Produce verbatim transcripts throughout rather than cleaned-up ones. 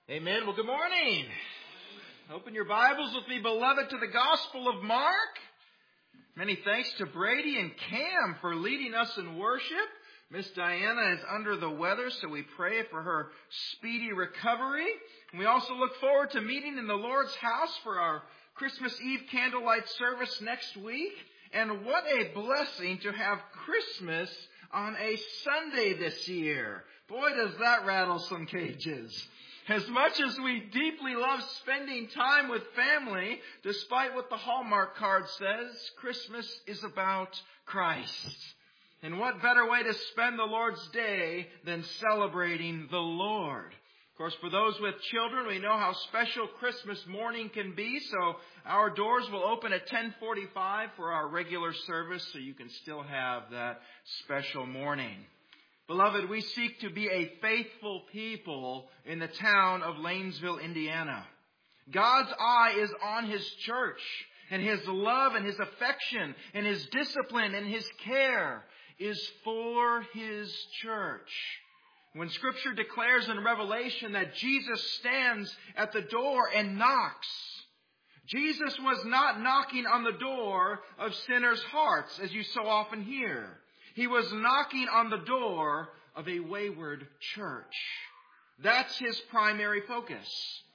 Amen. Well, good morning. Open your Bibles with me, beloved, to the Gospel of Mark. Many thanks to Brady and Cam for leading us in worship. Miss Diana is under the weather, so we pray for her speedy recovery. And we also look forward to meeting in the Lord's house for our Christmas Eve candlelight service next week. And what a blessing to have Christmas on a Sunday this year. Boy, does that rattle some cages. As much as we deeply love spending time with family, despite what the Hallmark card says, Christmas is about Christ. And what better way to spend the Lord's Day than celebrating the Lord? Of course, for those with children, we know how special Christmas morning can be, so our doors will open at ten forty-five for our regular service, so you can still have that special morning. Beloved, we seek to be a faithful people in the town of Lanesville, Indiana. God's eye is on His church, and His love and His affection and His discipline and His care is for His church. When Scripture declares in Revelation that Jesus stands at the door and knocks, Jesus was not knocking on the door of sinners' hearts, as you so often hear. He was knocking on the door of a wayward church. That's His primary focus.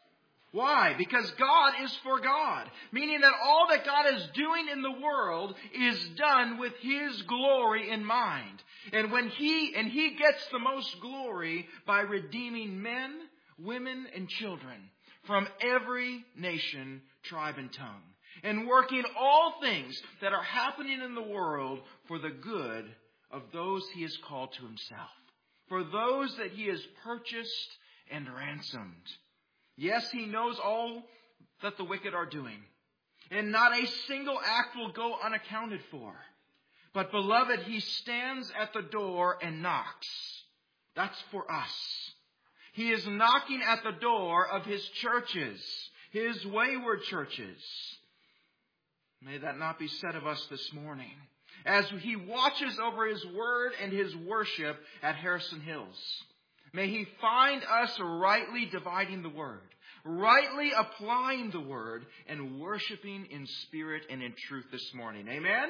Why? Because God is for God, meaning that all that God is doing in the world is done with His glory in mind. And when He, and He gets the most glory by redeeming men, women, and children from every nation, tribe, and tongue, and working all things that are happening in the world for the good of those He has called to Himself, for those that He has purchased and ransomed. Yes, He knows all that the wicked are doing, and not a single act will go unaccounted for. But beloved, He stands at the door and knocks. That's for us. He is knocking at the door of His churches, His wayward churches. May that not be said of us this morning, as He watches over His word and His worship at Harrison Hills. May He find us rightly dividing the word, rightly applying the word, and worshiping in spirit and in truth this morning. Amen?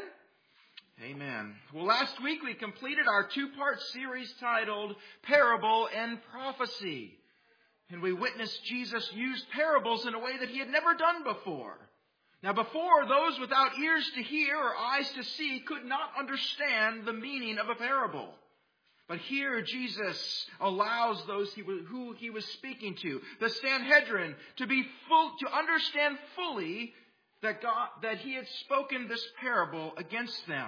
Amen. Well, last week we completed our two-part series titled Parable and Prophecy. And we witnessed Jesus use parables in a way that He had never done before. Now, before, those without ears to hear or eyes to see could not understand the meaning of a parable. But here, Jesus allows those who He was speaking to, the Sanhedrin, to be full, to understand fully that God, that He had spoken this parable against them.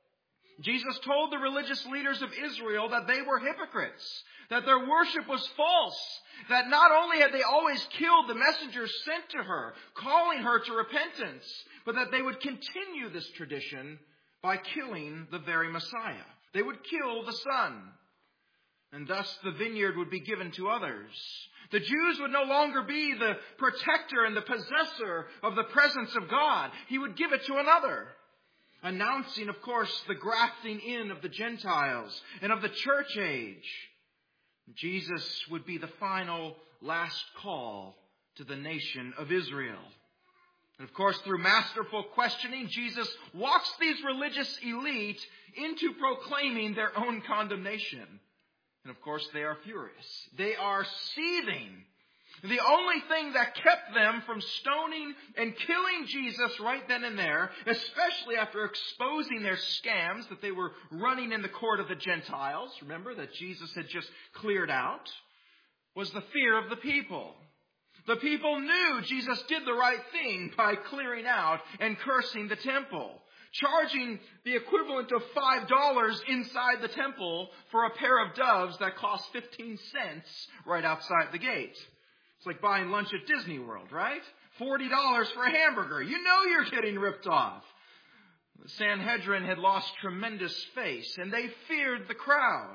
Jesus told the religious leaders of Israel that they were hypocrites, that their worship was false, that not only had they always killed the messengers sent to her, calling her to repentance, but that they would continue this tradition by killing the very Messiah. They would kill the Son, and thus the vineyard would be given to others. The Jews would no longer be the protector and the possessor of the presence of God. He would give it to another, announcing, of course, the grafting in of the Gentiles and of the church age. Jesus would be the final last call to the nation of Israel. And of course, through masterful questioning, Jesus walks these religious elite into proclaiming their own condemnation. And of course, they are furious. They are seething. The only thing that kept them from stoning and killing Jesus right then and there, especially after exposing their scams that they were running in the court of the Gentiles, remember that Jesus had just cleared out, was the fear of the people. The people knew Jesus did the right thing by clearing out and cursing the temple, charging the equivalent of five dollars inside the temple for a pair of doves that cost fifteen cents right outside the gate. It's like buying lunch at Disney World, right? forty dollars for a hamburger. You know you're getting ripped off. The Sanhedrin had lost tremendous face, and they feared the crowd.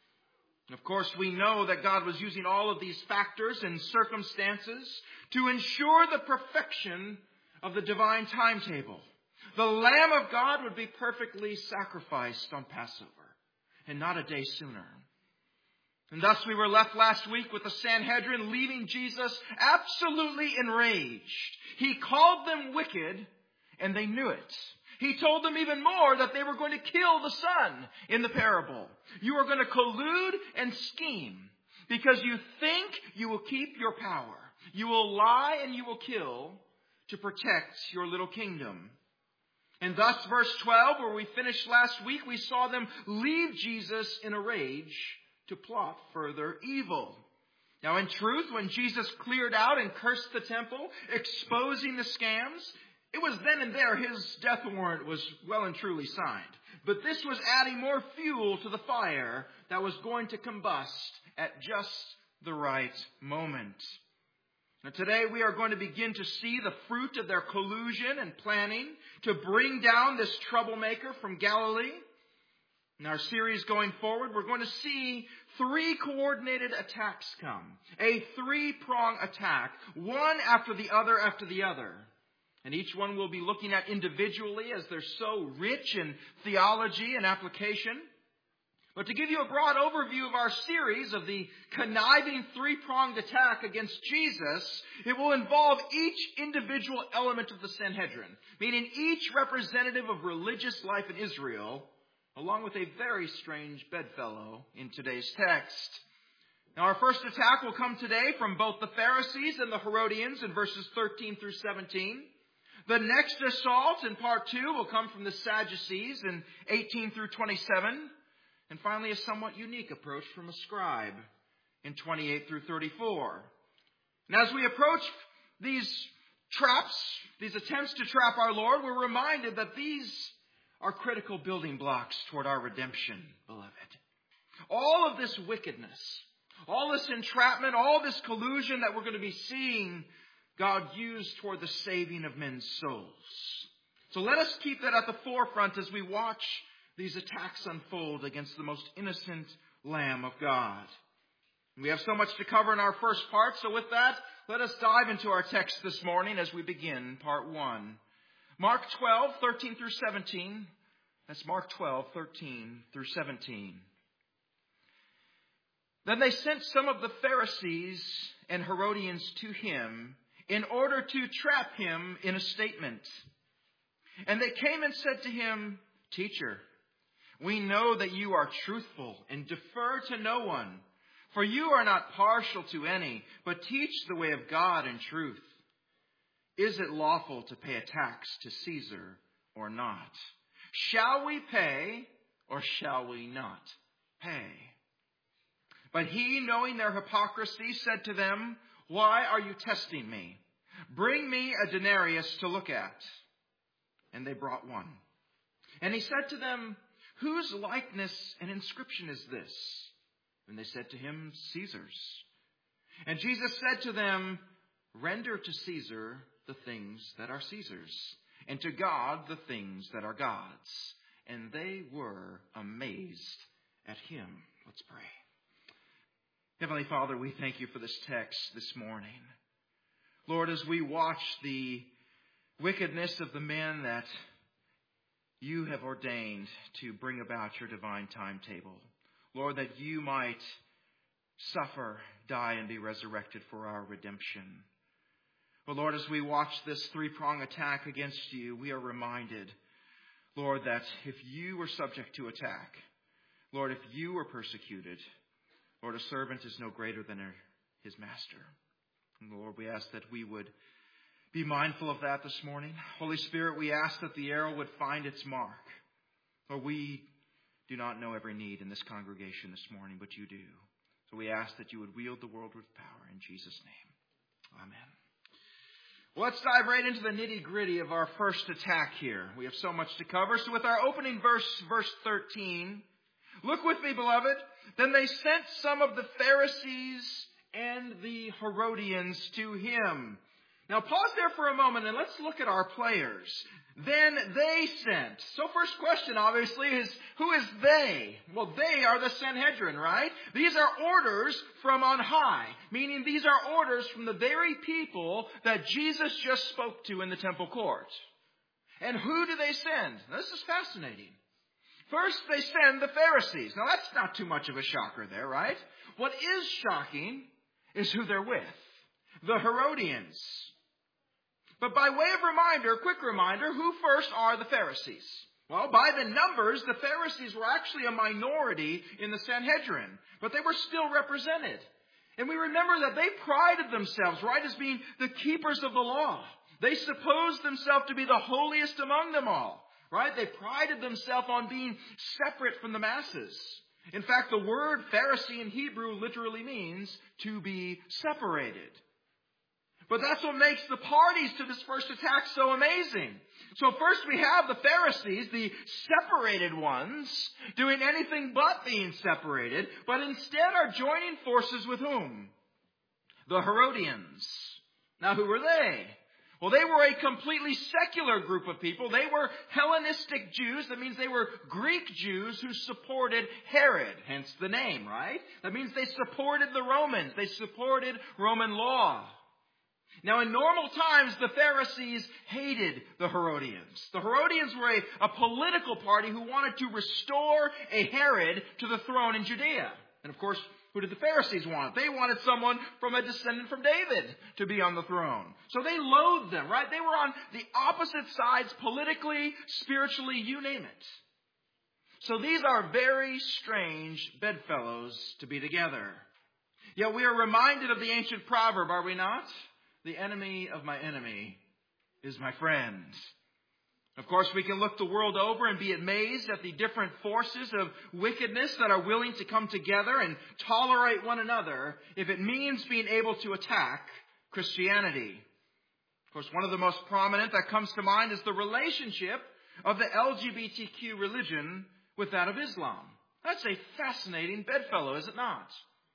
Of course, we know that God was using all of these factors and circumstances to ensure the perfection of the divine timetable. The Lamb of God would be perfectly sacrificed on Passover, and not a day sooner. And thus we were left last week with the Sanhedrin leaving Jesus absolutely enraged. He called them wicked, and they knew it. He told them even more that they were going to kill the Son in the parable. You are going to collude and scheme because you think you will keep your power. You will lie and you will kill to protect your little kingdom. And thus, verse twelve, where we finished last week, we saw them leave Jesus in a rage to plot further evil. Now, in truth, when Jesus cleared out and cursed the temple, exposing the scams, it was then and there his death warrant was well and truly signed. But this was adding more fuel to the fire that was going to combust at just the right moment. Now, today we are going to begin to see the fruit of their collusion and planning to bring down this troublemaker from Galilee. In our series going forward, we're going to see three coordinated attacks come. A three-prong attack, one after the other after the other. And each one we'll be looking at individually as they're so rich in theology and application. But to give you a broad overview of our series of the conniving three-pronged attack against Jesus, it will involve each individual element of the Sanhedrin, meaning each representative of religious life in Israel, along with a very strange bedfellow in today's text. Now, our first attack will come today from both the Pharisees and the Herodians in verses thirteen through seventeen. The next assault in part two will come from the Sadducees in eighteen through twenty-seven. And finally, a somewhat unique approach from a scribe in twenty-eight through thirty-four. And as we approach these traps, these attempts to trap our Lord, we're reminded that these are critical building blocks toward our redemption, beloved. All of this wickedness, all this entrapment, all this collusion that we're going to be seeing God used toward the saving of men's souls. So let us keep that at the forefront as we watch these attacks unfold against the most innocent Lamb of God. We have so much to cover in our first part, so with that, let us dive into our text this morning as we begin part one. Mark twelve, thirteen through seventeen. That's Mark twelve, thirteen through seventeen. Then they sent some of the Pharisees and Herodians to him in order to trap him in a statement. And they came and said to him, "Teacher, we know that you are truthful and defer to no one, for you are not partial to any, but teach the way of God in truth. Is it lawful to pay a tax to Caesar or not? Shall we pay or shall we not pay?" But he, knowing their hypocrisy, said to them, "Why are you testing me? Bring me a denarius to look at." And they brought one. And he said to them, "Whose likeness and inscription is this?" And they said to him, "Caesar's." And Jesus said to them, "Render to Caesar the things that are Caesar's, and to God the things that are God's." And they were amazed at him. Let's pray. Heavenly Father, we thank you for this text this morning. Lord, as we watch the wickedness of the men that you have ordained to bring about your divine timetable, Lord, that you might suffer, die, and be resurrected for our redemption. But Lord, as we watch this three-prong attack against you, we are reminded, Lord, that if you were subject to attack, Lord, if you were persecuted, Lord, a servant is no greater than his master. And Lord, we ask that we would be mindful of that this morning. Holy Spirit, we ask that the arrow would find its mark. Lord, we do not know every need in this congregation this morning, but you do. So we ask that you would wield the world with power in Jesus' name. Amen. Well, let's dive right into the nitty-gritty of our first attack here. We have so much to cover. So with our opening verse, verse thirteen, look with me, beloved. Then they sent some of the Pharisees and the Herodians to him. Now pause there for a moment and let's look at our players. Then they sent. So first question, obviously, is who is they? Well, they are the Sanhedrin, right? These are orders from on high, meaning these are orders from the very people that Jesus just spoke to in the temple court. And who do they send? Now, this is fascinating. First, they send the Pharisees. Now, that's not too much of a shocker there, right? What is shocking is who they're with. The Herodians. But by way of reminder, quick reminder, who first are the Pharisees? Well, by the numbers, the Pharisees were actually a minority in the Sanhedrin, but they were still represented. And we remember that they prided themselves, right, as being the keepers of the law. They supposed themselves to be the holiest among them all, right? They prided themselves on being separate from the masses. In fact, the word Pharisee in Hebrew literally means to be separated. But that's what makes the parties to this first attack so amazing. So first we have the Pharisees, the separated ones, doing anything but being separated, but instead are joining forces with whom? The Herodians. Now who were they? Well, they were a completely secular group of people. They were Hellenistic Jews. That means they were Greek Jews who supported Herod, hence the name, right? That means they supported the Romans. They supported Roman law. Now, in normal times, the Pharisees hated the Herodians. The Herodians were a, a political party who wanted to restore a Herod to the throne in Judea. And of course, who did the Pharisees want? They wanted someone from a descendant from David to be on the throne. So they loathed them, right? They were on the opposite sides politically, spiritually, you name it. So these are very strange bedfellows to be together. Yet we are reminded of the ancient proverb, are we not? The enemy of my enemy is my friend. Of course, we can look the world over and be amazed at the different forces of wickedness that are willing to come together and tolerate one another if it means being able to attack Christianity. Of course, one of the most prominent that comes to mind is the relationship of the L G B T Q religion with that of Islam. That's a fascinating bedfellow, is it not?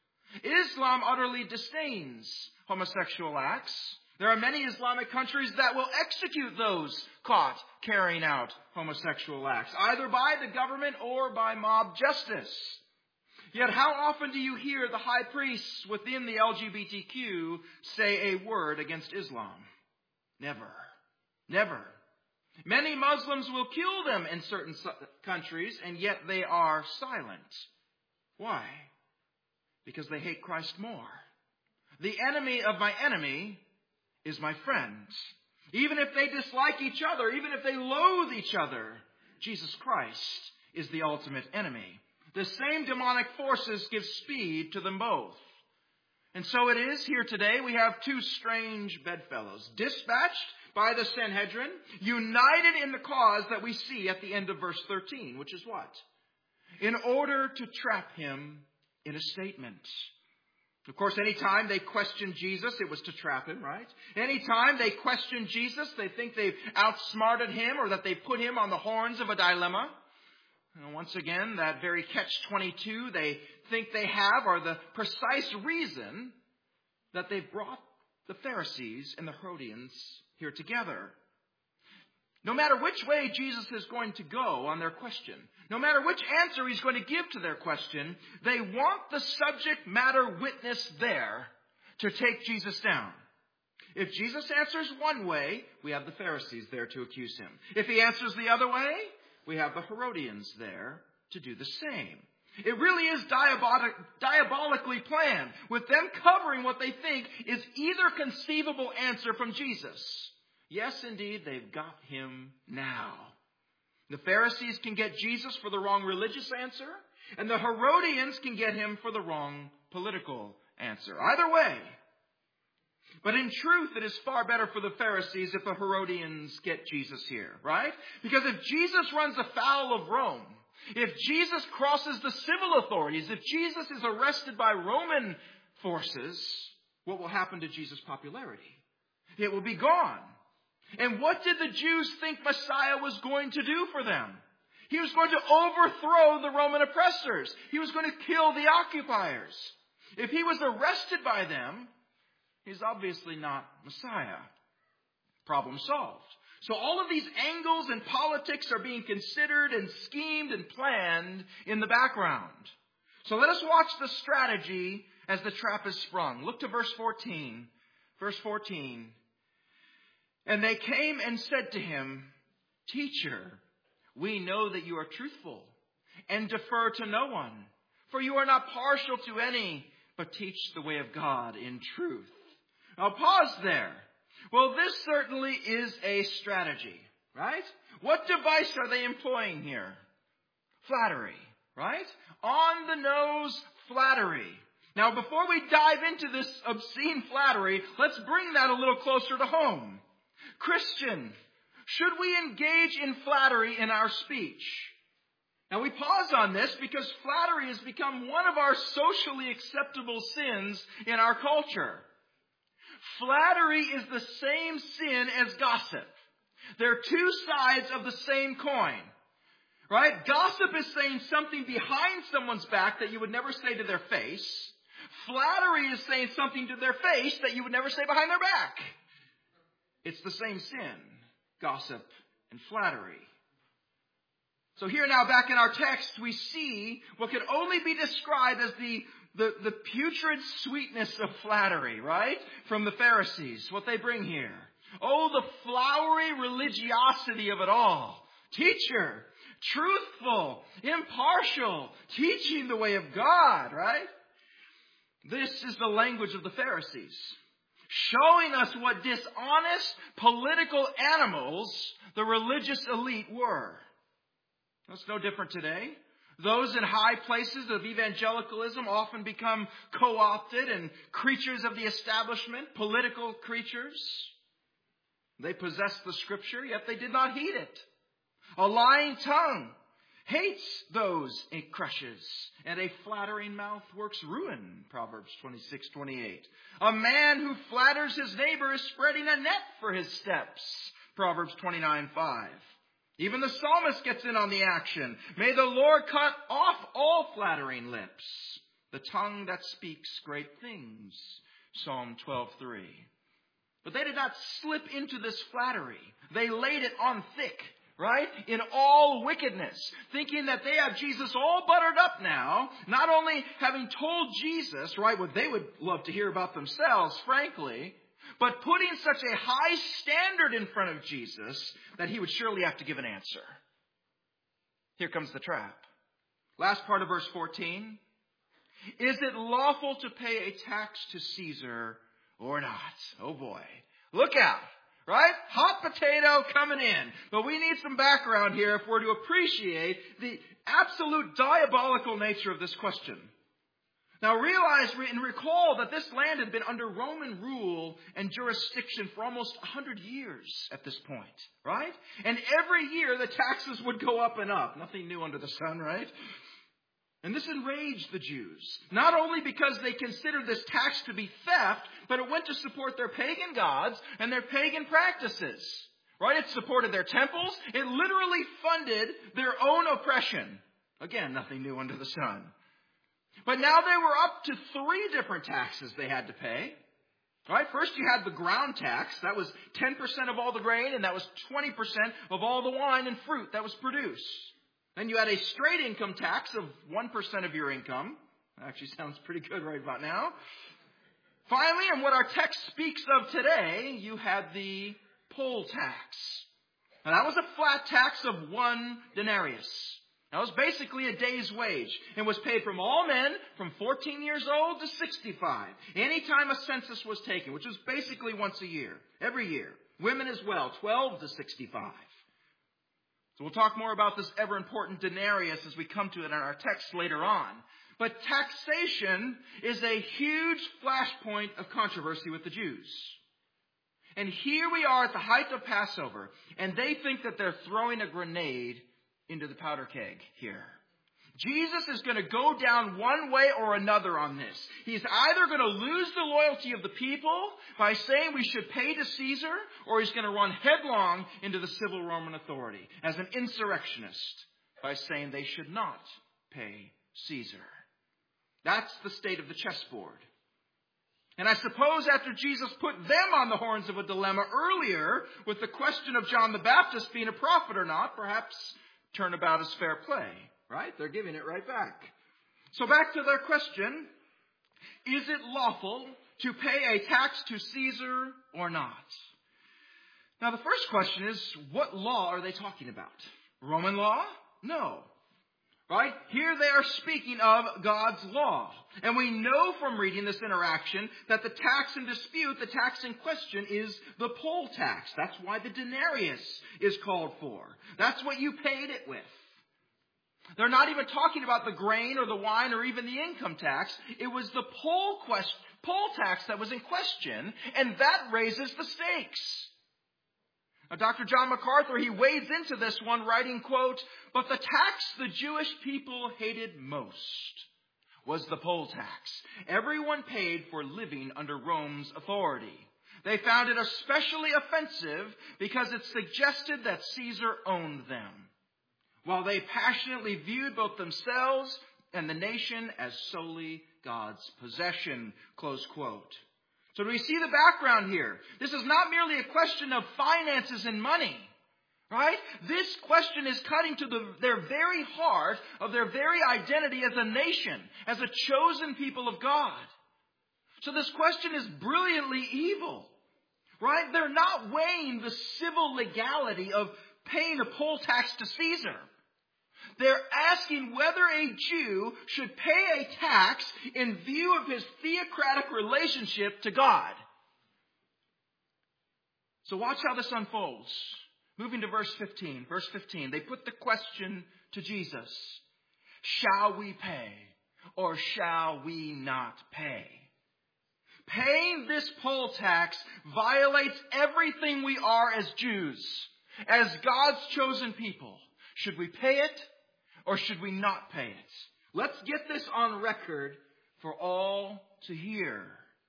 Islam utterly disdains homosexual acts. There are many Islamic countries that will execute those caught carrying out homosexual acts, either by the government or by mob justice. Yet how often do you hear the high priests within the L G B T Q say a word against Islam? Never. Never. Many Muslims will kill them in certain countries, and yet they are silent. Why? Because they hate Christ more. The enemy of my enemy is my friend. Even if they dislike each other, even if they loathe each other, Jesus Christ is the ultimate enemy. The same demonic forces give speed to them both. And so it is here today. We have two strange bedfellows, dispatched by the Sanhedrin, united in the cause that we see at the end of verse thirteen, which is what? In order to trap him in a statement. Of course, anytime they question Jesus, it was to trap him, right? Anytime they question Jesus, they think they've outsmarted him or that they've put him on the horns of a dilemma. And once again, that very catch twenty-two they think they have are the precise reason that they've brought the Pharisees and the Herodians here together. No matter which way Jesus is going to go on their question, no matter which answer he's going to give to their question, they want the subject matter witness there to take Jesus down. If Jesus answers one way, we have the Pharisees there to accuse him. If he answers the other way, we have the Herodians there to do the same. It really is diabolic, diabolically planned, with them covering what they think is either conceivable answer from Jesus. Yes, indeed, they've got him now. The Pharisees can get Jesus for the wrong religious answer, and the Herodians can get him for the wrong political answer. Either way. But in truth, it is far better for the Pharisees if the Herodians get Jesus here, right? Because if Jesus runs afoul of Rome, if Jesus crosses the civil authorities, if Jesus is arrested by Roman forces, what will happen to Jesus' popularity? It will be gone. And what did the Jews think Messiah was going to do for them? He was going to overthrow the Roman oppressors. He was going to kill the occupiers. If he was arrested by them, he's obviously not Messiah. Problem solved. So all of these angles and politics are being considered and schemed and planned in the background. So let us watch the strategy as the trap is sprung. Look to verse fourteen. Verse fourteen. And they came and said to him, Teacher, we know that you are truthful and defer to no one, For you are not partial to any, but teach the way of God in truth. Now pause there. Well, this certainly is a strategy, right? What device are they employing here? Flattery, right? On the nose flattery. Now, before we dive into this obscene flattery, let's bring that a little closer to home. Christian, should we engage in flattery in our speech? Now, we pause on this because flattery has become one of our socially acceptable sins in our culture. Flattery is the same sin as gossip. They're two sides of the same coin. Right? Gossip is saying something behind someone's back that you would never say to their face. Flattery is saying something to their face that you would never say behind their back. It's the same sin, gossip and flattery. So here now, back in our text, we see what could only be described as the, the, the putrid sweetness of flattery, right? From the Pharisees, what they bring here. Oh, the flowery religiosity of it all. Teacher, truthful, impartial, teaching the way of God, right? This is the language of the Pharisees, showing us what dishonest political animals the religious elite were. That's no different today. Those in high places of evangelicalism often become co-opted and creatures of the establishment, political creatures. They possessed the Scripture, yet they did not heed it. A lying tongue hates those it crushes, and a flattering mouth works ruin, Proverbs twenty-six twenty-eight. A man who flatters his neighbor is spreading a net for his steps, Proverbs twenty-nine five. Even the psalmist gets in on the action. May the Lord cut off all flattering lips, the tongue that speaks great things, Psalm twelve three. But they did not slip into this flattery. They laid it on thick. Right? In all wickedness, thinking that they have Jesus all buttered up now, not only having told Jesus, right, what they would love to hear about themselves, frankly, but putting such a high standard in front of Jesus that he would surely have to give an answer. Here comes the trap. Last part of verse fourteen. Is it lawful to pay a tax to Caesar or not? Oh boy. Look out. Right? Hot potato coming in. But we need some background here if we're to appreciate the absolute diabolical nature of this question. Now realize and recall that this land had been under Roman rule and jurisdiction for almost one hundred years at this point. Right? And every year the taxes would go up and up. Nothing new under the sun, right? And this enraged the Jews, not only because they considered this tax to be theft, but it went to support their pagan gods and their pagan practices. Right? It supported their temples. It literally funded their own oppression. Again, nothing new under the sun. But now they were up to three different taxes they had to pay. Right? First you had the ground tax. That was ten percent of all the grain, and that was twenty percent of all the wine and fruit that was produced. Then you had a straight income tax of one percent of your income. That actually sounds pretty good right about now. Finally, and what our text speaks of today, you had the poll tax. And that was a flat tax of one denarius. That was basically a day's wage and was paid from all men from fourteen years old to sixty-five. Anytime a census was taken, which was basically once a year, every year. Women as well, twelve to sixty-five. So we'll talk more about this ever-important denarius as we come to it in our text later on. But taxation is a huge flashpoint of controversy with the Jews. And here we are at the height of Passover, and they think that they're throwing a grenade into the powder keg here. Jesus is going to go down one way or another on this. He's either going to lose the loyalty of the people by saying we should pay to Caesar, or he's going to run headlong into the civil Roman authority as an insurrectionist by saying they should not pay Caesar. That's the state of the chessboard. And I suppose after Jesus put them on the horns of a dilemma earlier with the question of John the Baptist being a prophet or not, perhaps turnabout is fair play. Right? They're giving it right back. So back to their question. Is it lawful to pay a tax to Caesar or not? Now the first question is, what law are they talking about? Roman law? No. Right? Here they are speaking of God's law. And we know from reading this interaction that the tax in dispute, the tax in question, is the poll tax. That's why the denarius is called for. That's what you paid it with. They're not even talking about the grain or the wine or even the income tax. It was the poll, quest- poll tax that was in question, and that raises the stakes. Now, Doctor John MacArthur, he wades into this one writing, quote, "But the tax the Jewish people hated most was the poll tax. Everyone paid for living under Rome's authority. They found it especially offensive because it suggested that Caesar owned them, while they passionately viewed both themselves and the nation as solely God's possession," close quote. So do we see the background here? This is not merely a question of finances and money, right? This question is cutting to the, their very heart of their very identity as a nation, as a chosen people of God. So this question is brilliantly evil, right? They're not weighing the civil legality of paying a poll tax to Caesar. They're asking whether a Jew should pay a tax in view of his theocratic relationship to God. So watch how this unfolds. Moving to verse fifteen. Verse fifteen. They put the question to Jesus. Shall we pay or shall we not pay? Paying this poll tax violates everything we are as Jews, as God's chosen people. Should we pay it or should we not pay it? Let's get this on record for all to hear.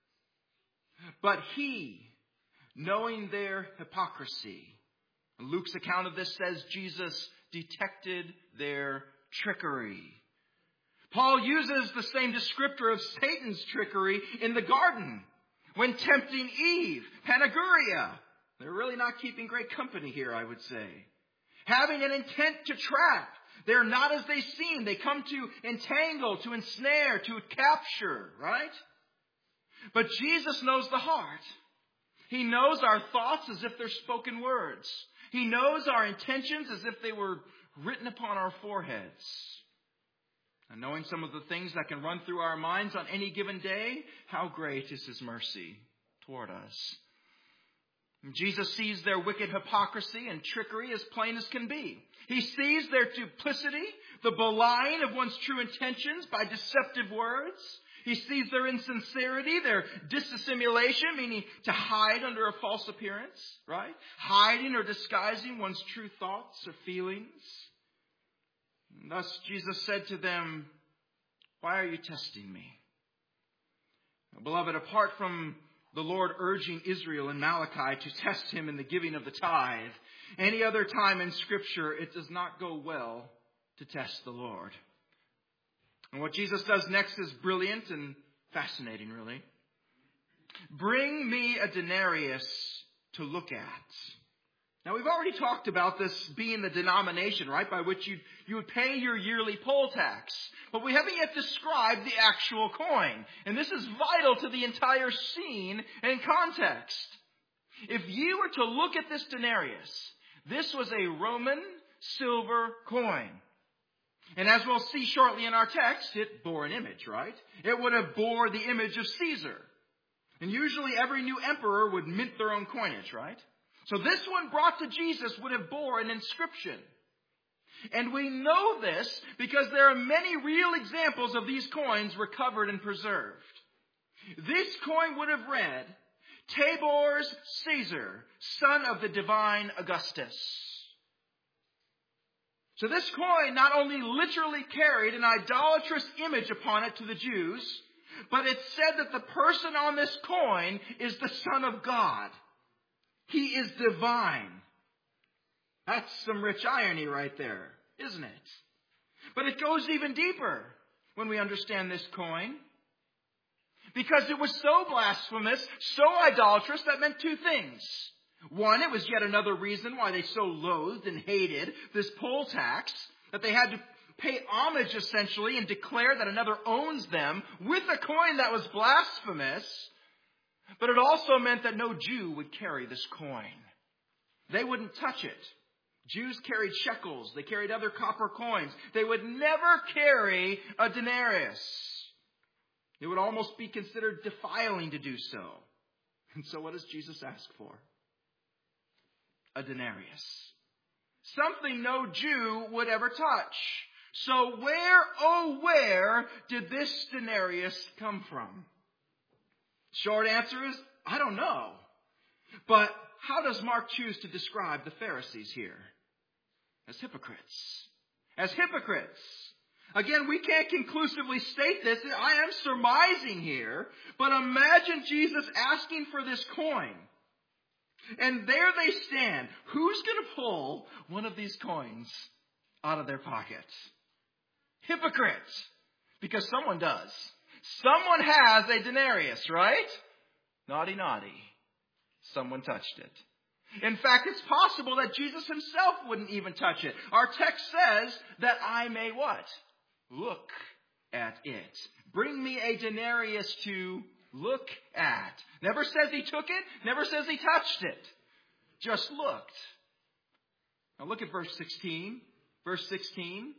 But he, knowing their hypocrisy, Luke's account of this says Jesus detected their trickery. Paul uses the same descriptor of Satan's trickery in the garden when tempting Eve, Panaguria. They're really not keeping great company here, I would say. Having an intent to trap. They're not as they seem. They come to entangle, to ensnare, to capture, right? But Jesus knows the heart. He knows our thoughts as if they're spoken words. He knows our intentions as if they were written upon our foreheads. And knowing some of the things that can run through our minds on any given day, how great is His mercy toward us. Jesus sees their wicked hypocrisy and trickery as plain as can be. He sees their duplicity, the belying of one's true intentions by deceptive words. He sees their insincerity, their dissimulation, meaning to hide under a false appearance, right? Hiding or disguising one's true thoughts or feelings. And thus Jesus said to them, "Why are you testing me?" Now, beloved, apart from the Lord urging Israel in Malachi to test Him in the giving of the tithe, any other time in Scripture, it does not go well to test the Lord. And what Jesus does next is brilliant and fascinating, really. Bring me a denarius to look at. Now, we've already talked about this being the denomination, right, by which you, you would pay your yearly poll tax. But we haven't yet described the actual coin. And this is vital to the entire scene and context. If you were to look at this denarius, this was a Roman silver coin. And as we'll see shortly in our text, it bore an image, right? It would have bore the image of Caesar. And usually every new emperor would mint their own coinage, right? So this one brought to Jesus would have bore an inscription. And we know this because there are many real examples of these coins recovered and preserved. This coin would have read, Tabor's Caesar, son of the divine Augustus. So this coin not only literally carried an idolatrous image upon it to the Jews, but it said that the person on this coin is the Son of God. He is divine. That's some rich irony right there, isn't it? But it goes even deeper when we understand this coin. Because it was so blasphemous, so idolatrous, that meant two things. One, it was yet another reason why they so loathed and hated this poll tax, that they had to pay homage essentially and declare that another owns them with a coin that was blasphemous. But it also meant that no Jew would carry this coin. They wouldn't touch it. Jews carried shekels. They carried other copper coins. They would never carry a denarius. It would almost be considered defiling to do so. And so what does Jesus ask for? A denarius. Something no Jew would ever touch. So where, oh where, did this denarius come from? Short answer is, I don't know. But how does Mark choose to describe the Pharisees here? As hypocrites. As hypocrites. Again, we can't conclusively state this. I am surmising here. But imagine Jesus asking for this coin. And there they stand. Who's going to pull one of these coins out of their pockets? Hypocrites. Because someone does. Someone has a denarius, right? Naughty, naughty. Someone touched it. In fact, it's possible that Jesus himself wouldn't even touch it. Our text says that I may what? Look at it. Bring me a denarius to look at. Never says he took it. Never says he touched it. Just looked. Now look at verse sixteen. Verse sixteen.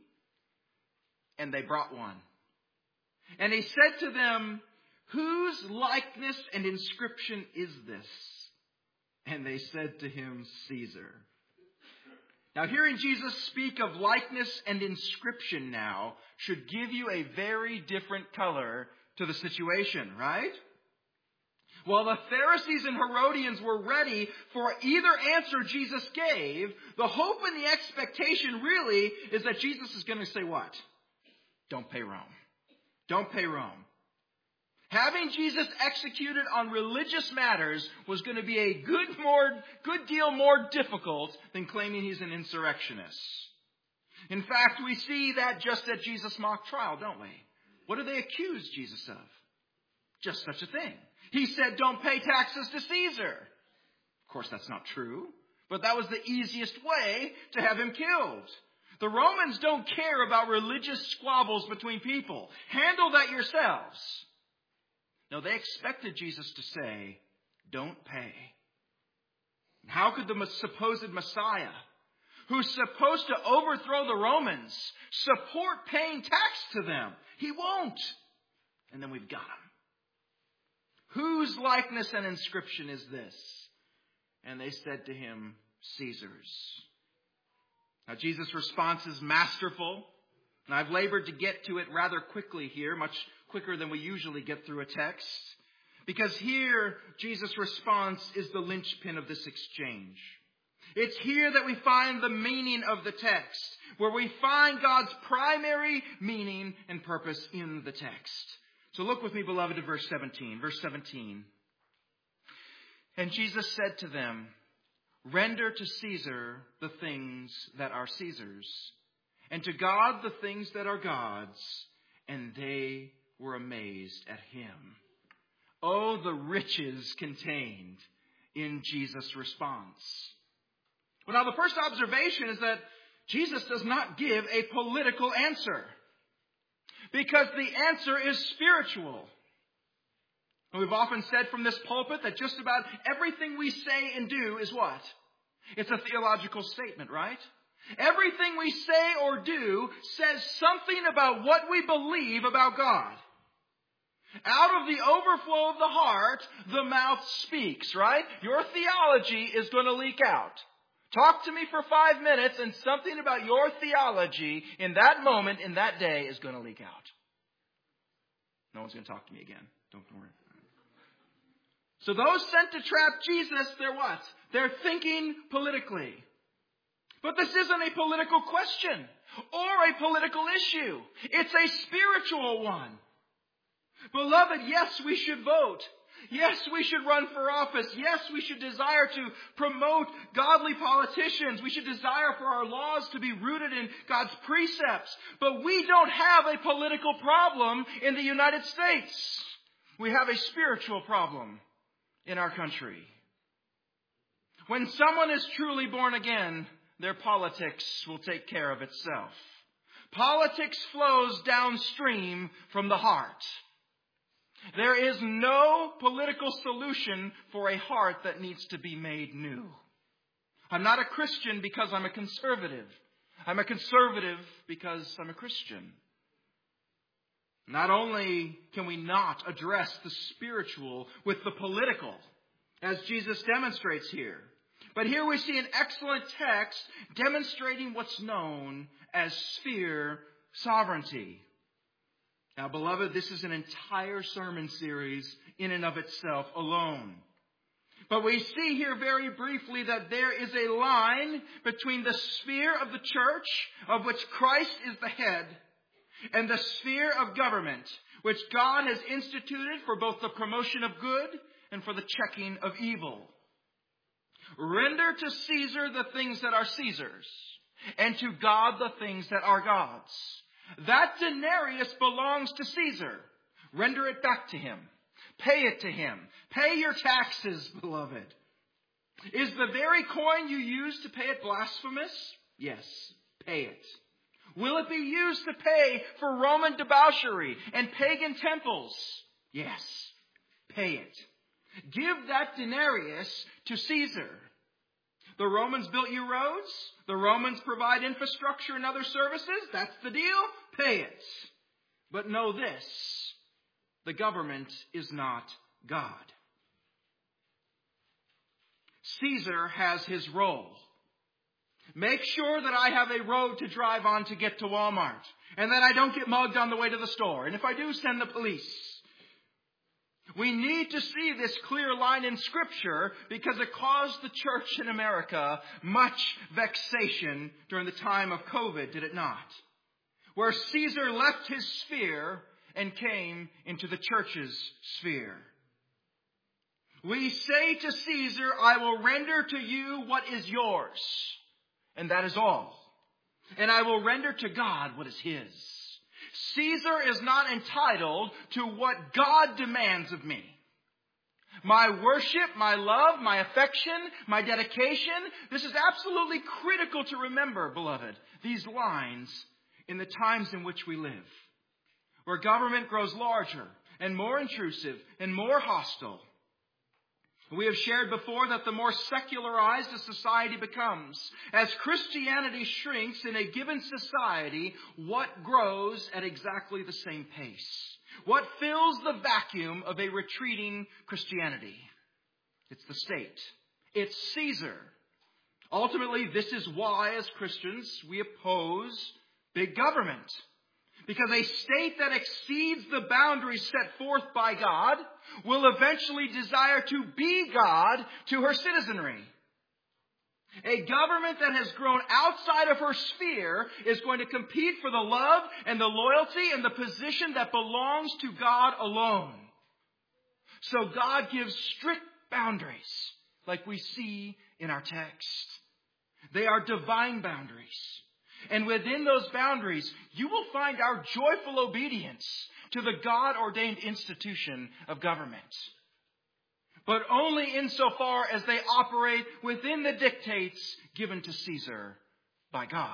And they brought one. And he said to them, whose likeness and inscription is this? And they said to him, Caesar. Now, hearing Jesus speak of likeness and inscription now should give you a very different color to the situation, right? While the Pharisees and Herodians were ready for either answer Jesus gave, the hope and the expectation really is that Jesus is going to say what? Don't pay Rome. Don't pay Rome. Having Jesus executed on religious matters was going to be a good, more, good deal more difficult than claiming he's an insurrectionist. In fact, we see that just at Jesus' mock trial, don't we? What do they accuse Jesus of? Just such a thing. He said, don't pay taxes to Caesar. Of course, that's not true. But that was the easiest way to have him killed. The Romans don't care about religious squabbles between people. Handle that yourselves. No, they expected Jesus to say, don't pay. How could the supposed Messiah, who's supposed to overthrow the Romans, support paying tax to them? He won't. And then we've got him. Whose likeness and inscription is this? And they said to him, Caesar's. Now, Jesus' response is masterful. And I've labored to get to it rather quickly here, much quicker than we usually get through a text. Because here, Jesus' response is the linchpin of this exchange. It's here that we find the meaning of the text, where we find God's primary meaning and purpose in the text. So look with me, beloved, to verse seventeen. Verse seventeen. And Jesus said to them, render to Caesar the things that are Caesar's, and to God the things that are God's. And they were amazed at him. Oh, the riches contained in Jesus' response. Well, now the first observation is that Jesus does not give a political answer, because the answer is spiritual. And we've often said from this pulpit that just about everything we say and do is what? It's a theological statement, right? Everything we say or do says something about what we believe about God. Out of the overflow of the heart, the mouth speaks, right? Your theology is going to leak out. Talk to me for five minutes and something about your theology in that moment, in that day, is going to leak out. No one's going to talk to me again. Don't worry. So those sent to trap Jesus, they're what? They're thinking politically. But this isn't a political question or a political issue. It's a spiritual one. Beloved, yes, we should vote. Yes, we should run for office. Yes, we should desire to promote godly politicians. We should desire for our laws to be rooted in God's precepts. But we don't have a political problem in the United States. We have a spiritual problem in our country. When someone is truly born again, their politics will take care of itself. Politics flows downstream from the heart. There is no political solution for a heart that needs to be made new. I'm not a Christian because I'm a conservative. I'm a conservative because I'm a Christian. Not only can we not address the spiritual with the political, as Jesus demonstrates here, but here we see an excellent text demonstrating what's known as sphere sovereignty. Now, beloved, this is an entire sermon series in and of itself alone. But we see here very briefly that there is a line between the sphere of the church, of which Christ is the head, and the sphere of government, which God has instituted for both the promotion of good and for the checking of evil. Render to Caesar the things that are Caesar's, and to God the things that are God's. That denarius belongs to Caesar. Render it back to him. Pay it to him. Pay your taxes, beloved. Is the very coin you use to pay it blasphemous? Yes, pay it. Will it be used to pay for Roman debauchery and pagan temples? Yes, pay it. Give that denarius to Caesar. The Romans built you roads. The Romans provide infrastructure and other services. That's the deal. Pay it. But know this. The government is not God. Caesar has his role. Make sure that I have a road to drive on to get to Walmart, and that I don't get mugged on the way to the store. And if I do, send the police. We need to see this clear line in Scripture because it caused the church in America much vexation during the time of COVID, did it not? Where Caesar left his sphere and came into the church's sphere. We say to Caesar, I will render to you what is yours. And that is all. And I will render to God what is his. Caesar is not entitled to what God demands of me. My worship, my love, my affection, my dedication, this is absolutely critical to remember, beloved, these lines in the times in which we live, where government grows larger and more intrusive and more hostile. We have shared before that the more secularized a society becomes, as Christianity shrinks in a given society, what grows at exactly the same pace? What fills the vacuum of a retreating Christianity? It's the state. It's Caesar. Ultimately, this is why, as Christians, we oppose big government. Because a state that exceeds the boundaries set forth by God will eventually desire to be God to her citizenry. A government that has grown outside of her sphere is going to compete for the love and the loyalty and the position that belongs to God alone. So God gives strict boundaries, like we see in our text. They are divine boundaries. And within those boundaries, you will find our joyful obedience to the God-ordained institution of government. But only insofar as they operate within the dictates given to Caesar by God.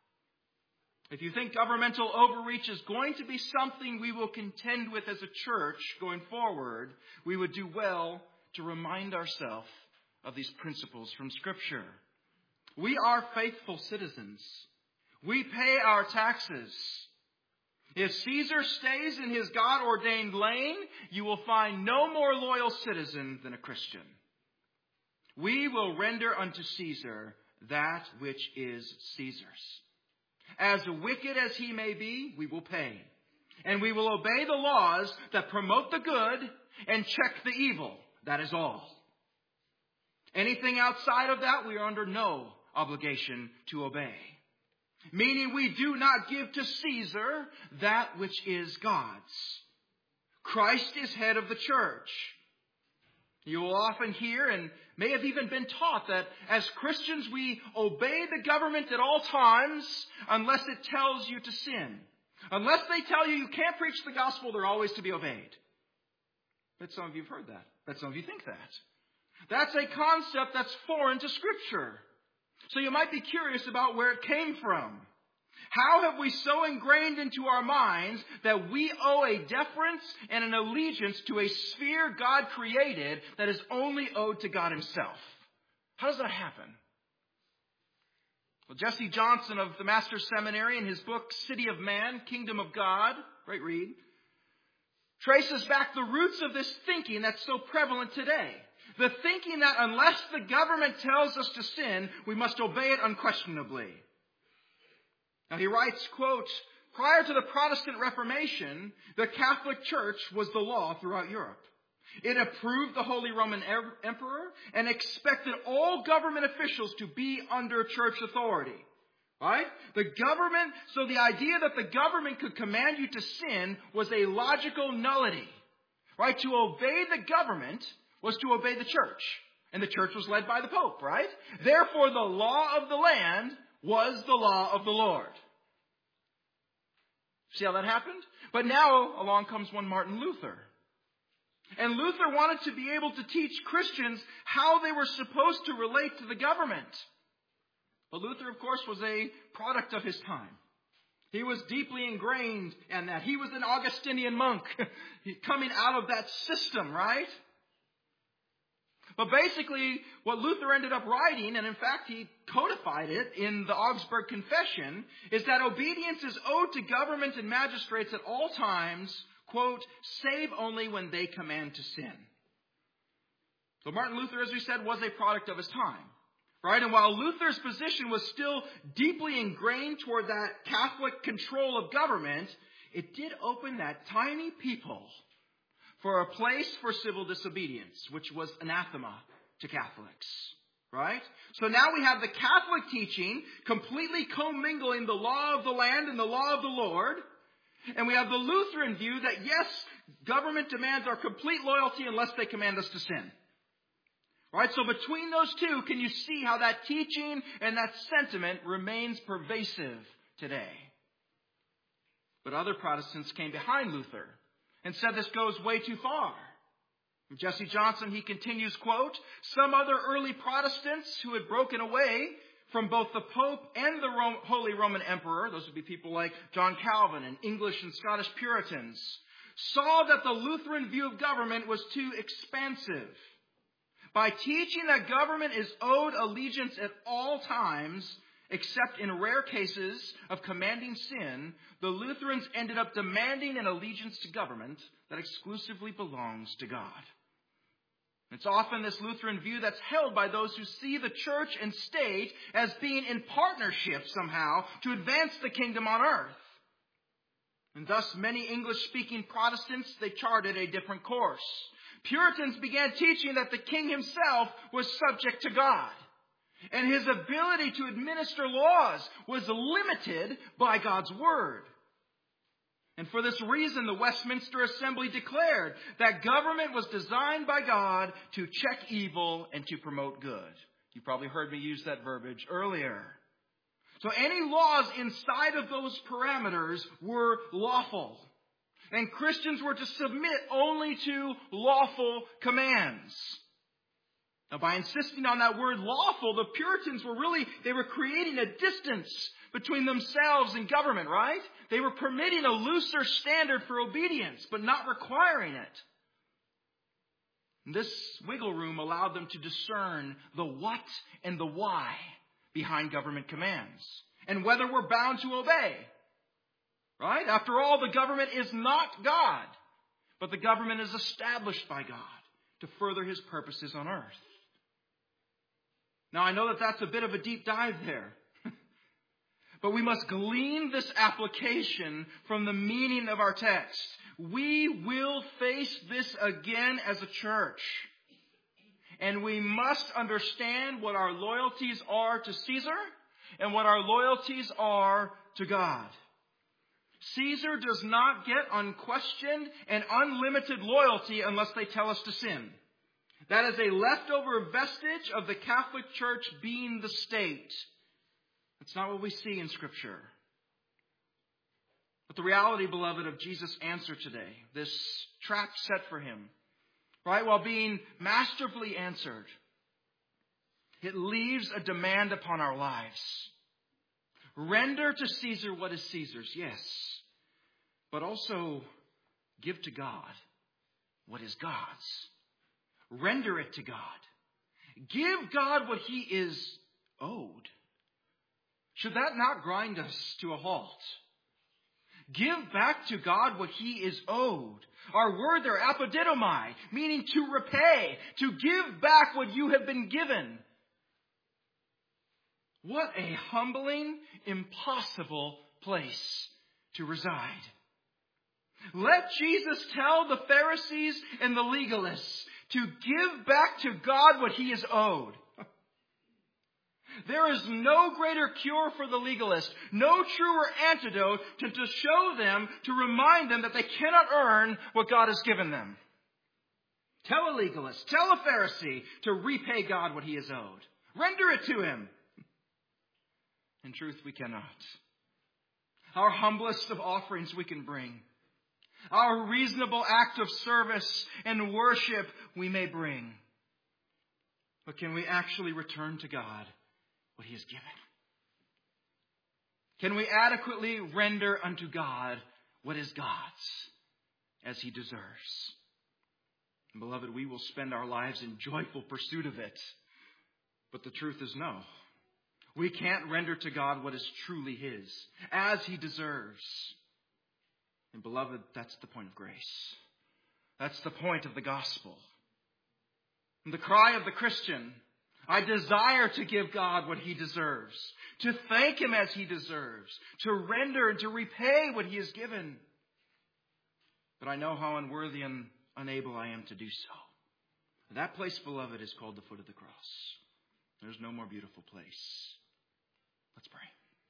If you think governmental overreach is going to be something we will contend with as a church going forward, we would do well to remind ourselves of these principles from Scripture. We are faithful citizens. We pay our taxes. If Caesar stays in his God-ordained lane, you will find no more loyal citizen than a Christian. We will render unto Caesar that which is Caesar's. As wicked as he may be, we will pay. And we will obey the laws that promote the good and check the evil. That is all. Anything outside of that, we are under no obligation to obey. Meaning we do not give to Caesar that which is God's. Christ is head of the church. You will often hear and may have even been taught that as Christians we obey the government at all times unless it tells you to sin. Unless they tell you you can't preach the gospel, they're always to be obeyed. But some of you have heard that. But some of you think that. That's a concept that's foreign to Scripture. So you might be curious about where it came from. How have we so ingrained into our minds that we owe a deference and an allegiance to a sphere God created that is only owed to God Himself? How does that happen? Well, Jesse Johnson of the Master's Seminary, in his book, City of Man, Kingdom of God, great read, traces back the roots of this thinking that's so prevalent today. The thinking that unless the government tells us to sin, we must obey it unquestionably. Now he writes, quote, prior to the Protestant Reformation, the Catholic Church was the law throughout Europe. It approved the Holy Roman Emperor and expected all government officials to be under church authority. Right? The government, so the idea that the government could command you to sin was a logical nullity. Right? To obey the government was to obey the church. And the church was led by the Pope, right? Therefore, the law of the land was the law of the Lord. See how that happened? But now along comes one Martin Luther. And Luther wanted to be able to teach Christians how they were supposed to relate to the government. But Luther, of course, was a product of his time. He was deeply ingrained in that. He was an Augustinian monk coming out of that system, right? But basically, what Luther ended up writing, and in fact he codified it in the Augsburg Confession, is that obedience is owed to government and magistrates at all times, quote, save only when they command to sin. So Martin Luther, as we said, was a product of his time. Right? And while Luther's position was still deeply ingrained toward that Catholic control of government, it did open that tiny people for a place for civil disobedience, which was anathema to Catholics. Right? So now we have the Catholic teaching completely commingling the law of the land and the law of the Lord. And we have the Lutheran view that, yes, government demands our complete loyalty unless they command us to sin. Right? So between those two, can you see how that teaching and that sentiment remains pervasive today? But other Protestants came behind Luther and said this goes way too far. Jesse Johnson, he continues, quote, some other early Protestants who had broken away from both the Pope and the Rome, Holy Roman Emperor, those would be people like John Calvin and English and Scottish Puritans, saw that the Lutheran view of government was too expansive. By teaching that government is owed allegiance at all times, except in rare cases of commanding sin, the Lutherans ended up demanding an allegiance to government that exclusively belongs to God. It's often this Lutheran view that's held by those who see the church and state as being in partnership somehow to advance the kingdom on earth. And thus many English-speaking Protestants, they charted a different course. Puritans began teaching that the king himself was subject to God, and his ability to administer laws was limited by God's word. And for this reason, the Westminster Assembly declared that government was designed by God to check evil and to promote good. You probably heard me use that verbiage earlier. So any laws inside of those parameters were lawful. And Christians were to submit only to lawful commands. Now, by insisting on that word lawful, the Puritans were really, they were creating a distance between themselves and government, right? They were permitting a looser standard for obedience, but not requiring it. And this wiggle room allowed them to discern the what and the why behind government commands, and whether we're bound to obey. Right? After all, the government is not God, but the government is established by God to further his purposes on earth. Now, I know that that's a bit of a deep dive there, but we must glean this application from the meaning of our text. We will face this again as a church, and we must understand what our loyalties are to Caesar and what our loyalties are to God. Caesar does not get unquestioned and unlimited loyalty unless they tell us to sin. That is a leftover vestige of the Catholic Church being the state. That's not what we see in Scripture. But the reality, beloved, of Jesus' answer today, this trap set for him, right, while being masterfully answered, it leaves a demand upon our lives. Render to Caesar what is Caesar's, yes, but also give to God what is God's. Render it to God. Give God what he is owed. Should that not grind us to a halt? Give back to God what He is owed. Our word there, apodidomai, meaning to repay, to give back what you have been given. What a humbling, impossible place to reside. Let Jesus tell the Pharisees and the legalists to give back to God what He is owed. There is no greater cure for the legalist, no truer antidote to, to show them, to remind them that they cannot earn what God has given them. Tell a legalist, tell a Pharisee to repay God what He is owed. Render it to Him. In truth, we cannot. Our humblest of offerings we can bring. Our reasonable act of service and worship we may bring. But can we actually return to God what He has given? Can we adequately render unto God what is God's as He deserves? And beloved, we will spend our lives in joyful pursuit of it. But the truth is no. We can't render to God what is truly His as He deserves. And beloved, that's the point of grace. That's the point of the gospel. And the cry of the Christian, I desire to give God what He deserves, to thank Him as He deserves, to render and to repay what He has given. But I know how unworthy and unable I am to do so. That place, beloved, is called the foot of the cross. There's no more beautiful place. Let's pray.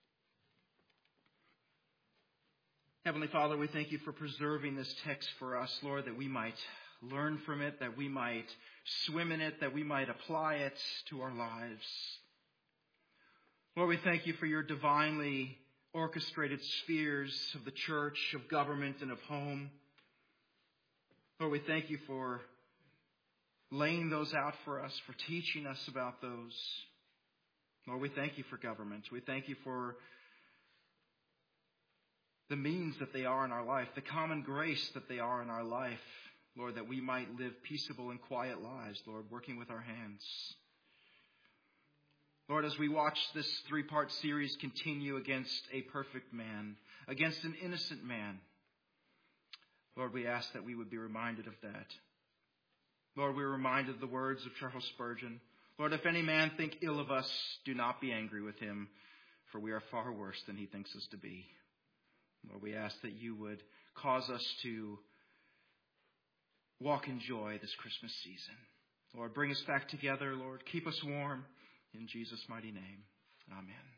Heavenly Father, we thank You for preserving this text for us, Lord, that we might learn from it, that we might swim in it, that we might apply it to our lives. Lord, we thank You for Your divinely orchestrated spheres of the church, of government, and of home. Lord, we thank You for laying those out for us, for teaching us about those. Lord, we thank You for government. We thank You for the means that they are in our life, the common grace that they are in our life, Lord, that we might live peaceable and quiet lives, Lord, working with our hands. Lord, as we watch this three-part series continue against a perfect man, against an innocent man, Lord, we ask that we would be reminded of that. Lord, we're reminded of the words of Charles Spurgeon. Lord, if any man think ill of us, do not be angry with him, for we are far worse than he thinks us to be. Lord, we ask that You would cause us to walk in joy this Christmas season. Lord, bring us back together, Lord. Keep us warm. In Jesus' mighty name, amen.